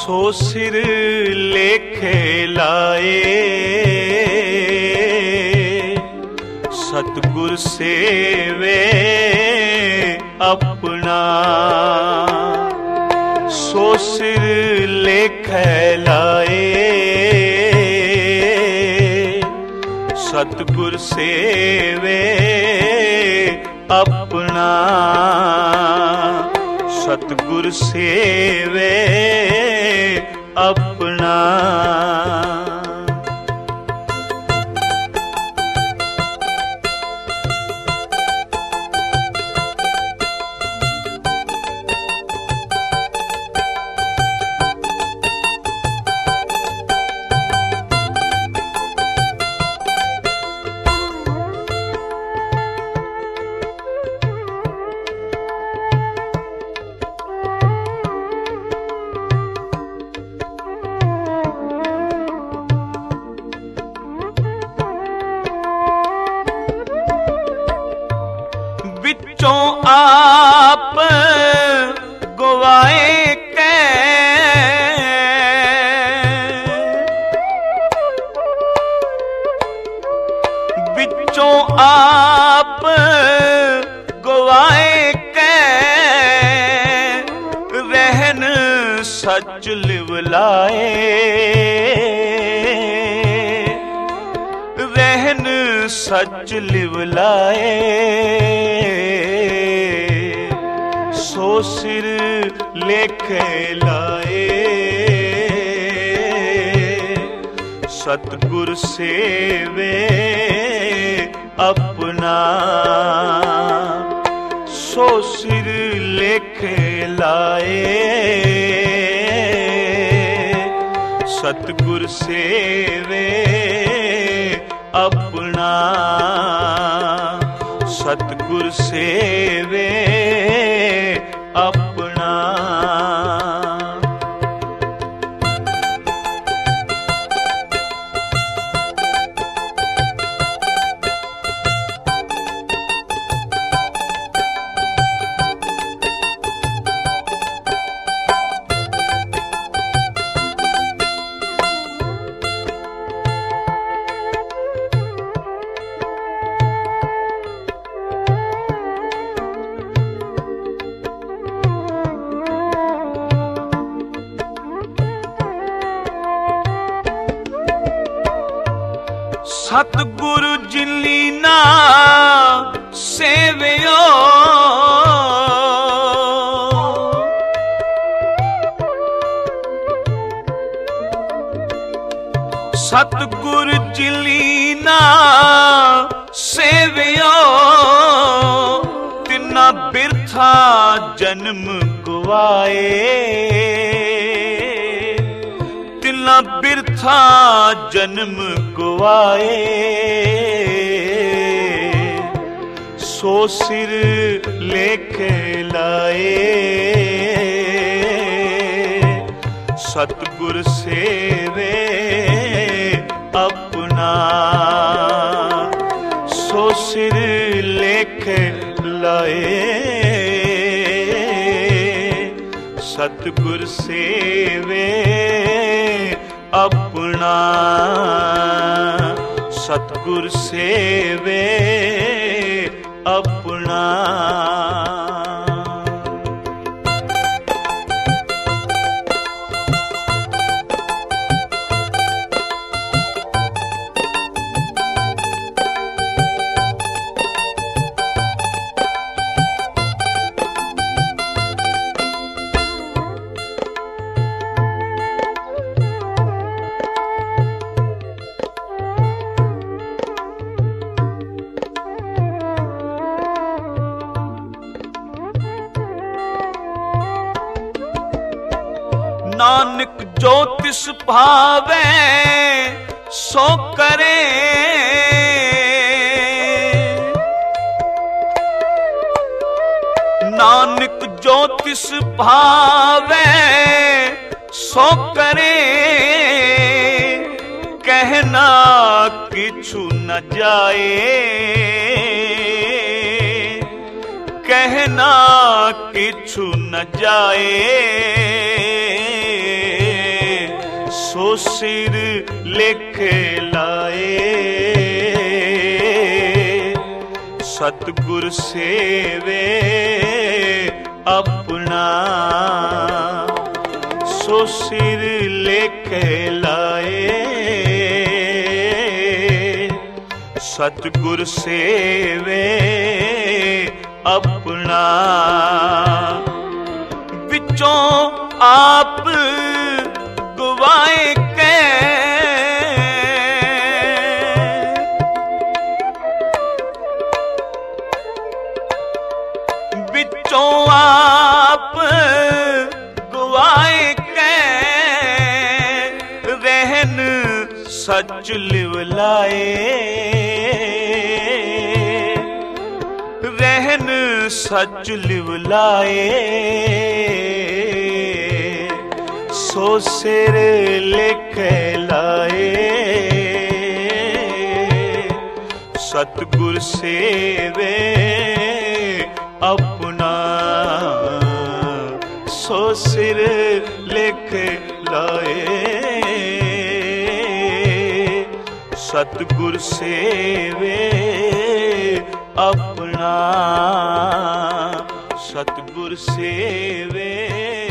सो सिर लेखे लाए, सतगुर सेवे अपना। सो सिर लेखे लाए, सतगुर सेवे अपना। सतगुर सेवे अपना। आप गवाए कै, बिचों आप गवाए कै, रहन सच लिवलाए। रहन सच लिवलाए, सो सिर लेखे लाए। सतगुर सेवे अपना। सो सिर लेखे लाए, सतगुर सेवे अपना। सतगुर सेवे अपना। सतगुरु जिलीना सेवियो, सतगुरु जिलीना सेवियो। तिना बिरथा जन्म गवाए, तिना बिरथा जन्म गवाए। सो सिर लेखे लाए, सतगुर सेवे अपना। सो सिर लेखे लाए, सतगुर सेवे अपना। सतगुर सेवे अपना। नानक जो तिस भावे सो करे, नानक जो तिस भावे सो करे। कहना किछु न जाए, कहना किछु न जाए। सिर लेखे लाए। सतगुर सेवे अपना सो सिर लेखे लाए। सतगुर सेवे अपना विचों आप गवाए के। विचों आप गवाए के रहन सच लिवलाए। रहन सच लिवलाए सो सिर लेके लाए। सतगुर सेवे अपना सो सिर लेके लाए। सतगुर सेवे अपना सतगुर सेवे